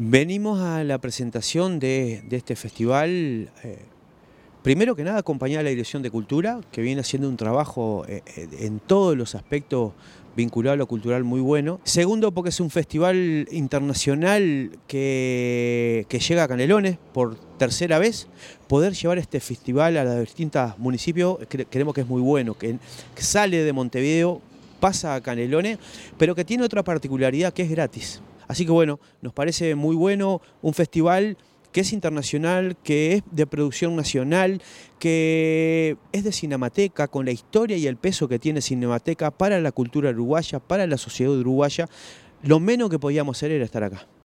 Venimos a la presentación de este festival, primero que nada acompañada a la Dirección de Cultura, que viene haciendo un trabajo en todos los aspectos vinculado a lo cultural muy bueno. Segundo, porque es un festival internacional que llega a Canelones por tercera vez. Poder llevar este festival a los distintos municipios creemos que es muy bueno, que sale de Montevideo, pasa a Canelones, pero que tiene otra particularidad que es gratis. Así que bueno, nos parece muy bueno un festival que es internacional, que es de producción nacional, que es de Cinemateca, con la historia y el peso que tiene Cinemateca para la cultura uruguaya, para la sociedad uruguaya. Lo menos que podíamos hacer era estar acá.